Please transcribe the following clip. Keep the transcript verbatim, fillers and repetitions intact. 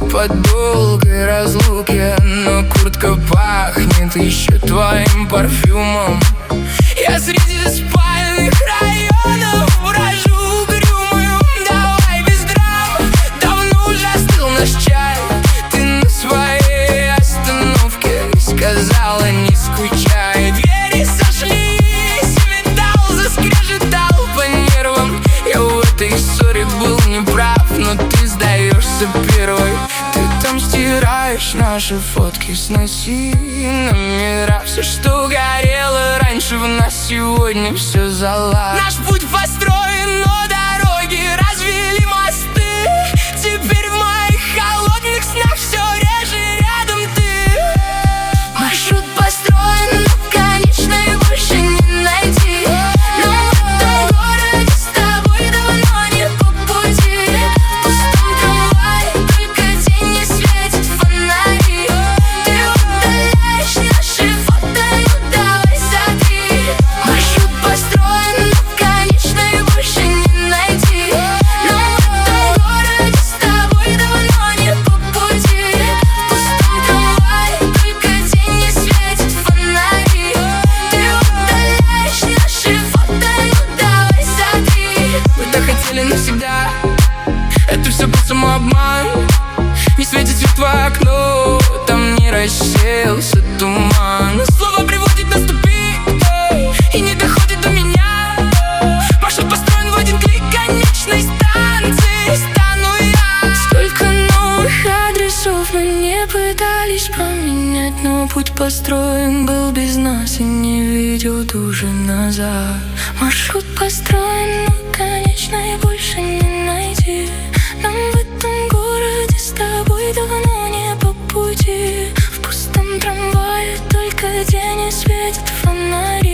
по долгой разлуке, но куртка пахнет еще твоим парфюмом. Я среди спальных районов брожу угрюмую. Давай без драм, давно уже остыл наш чай. Ты на своей остановке сказала не скучай. Двери сошлись, металл заскрежетал по нервам. Я в этой ссоре был неправ, но ты сдаешься первой. Ты там стираешь наши фотки с номера. Все, что горело раньше в нас, сегодня все зала. Наш путь построен, но дороги развели мосты. Теперь в моих холодных снах все реже рядом ты. Маршрут построен, но конечной больше не найти. Но в этом городе с тобой давно не по пути. В пустом трамвае только день не светит фонари. Ты удаляешь наши фото, ну давай сотри. Маршрут построен, но конечной больше не найти. Но в этом городе с тобой давно не по пути. В пустом трамвае только день не светит фонари. Ты удаляешь наши фото, ну давай сотри. Мы так хотели навсегда, это все был самообман. Не светит свет в окно, там не рассеялся туман. Слово приводит нас в тупик, эй, и не доходит до меня. Маршрут построен в один клик конечной станции. Стану я. Столько новых адресов мы не пытались поменять, но путь построен был без нас и не ведет уже назад. Маршрут построен, но конечной больше не найти. Нам в этом городе с тобой давно не по пути. В пустом трамвае только день и светит фонари.